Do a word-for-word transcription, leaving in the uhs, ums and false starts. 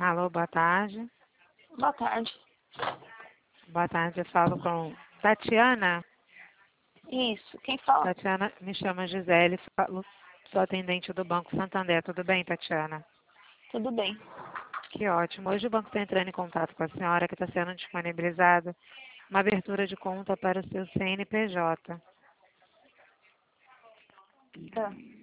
Alô, boa tarde. Boa tarde. Boa tarde, eu falo com Tatiana. Isso, quem fala? Tatiana, me chama Gisele, falo, sou atendente do Banco Santander. Tudo bem, Tatiana? Tudo bem. Que ótimo. Hoje o banco está entrando em contato com a senhora que está sendo disponibilizada uma abertura de conta para o seu C N P J. Tá.